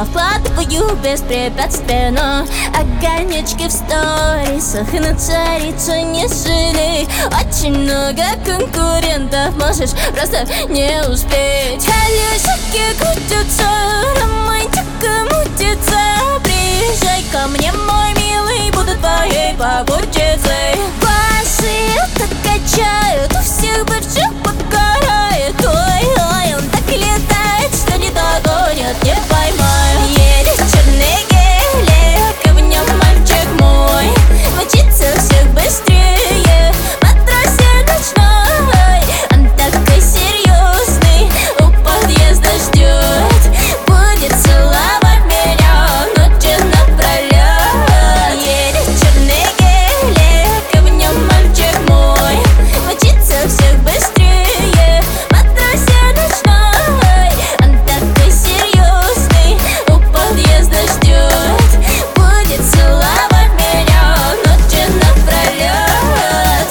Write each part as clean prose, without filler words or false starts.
я вкладываю беспрепятственно. Огонечки в сторисах, на царицу не жалей. Очень много конкурентов, можешь просто не успеть. Колесики крутятся, романтика мутится. Приезжай ко мне, мой милый, буду твоей попутчицей. Ваши так качают, у всех бывших подгорает. Ой, он так летает, что не догонят, не поймают. Едет черный гелик, и в нем мальчик мой. Мчится всех быстрее, матросе ночной. Он такой серьезный, у подъезда ждет. Будет целовать меня ночью напролет. Едет черный гелик, и в нем мальчик мой. Мчится всех быстрее, матросе ночной. Он такой серьезный, у подъезда ждет. Будет целовать меня ночью напролет.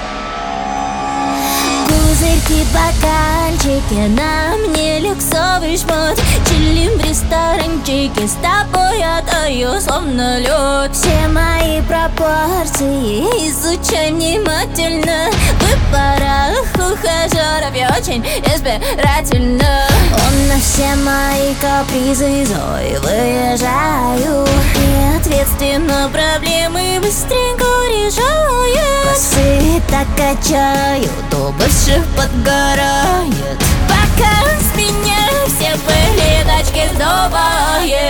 Пузырьки, бокальчики, на мне люксовый шмот. Чилим в ресторанчике, с тобой отдаю словно лед. Все мои пропорции изучай внимательно. В парах ухажеров я очень избирательна. Он на все мои капризы злой выезжаю. И ответственно проблемы быстренько решаю. Косы так качают, у бывших подгорает. Пока он с меня все были тачки сдувает.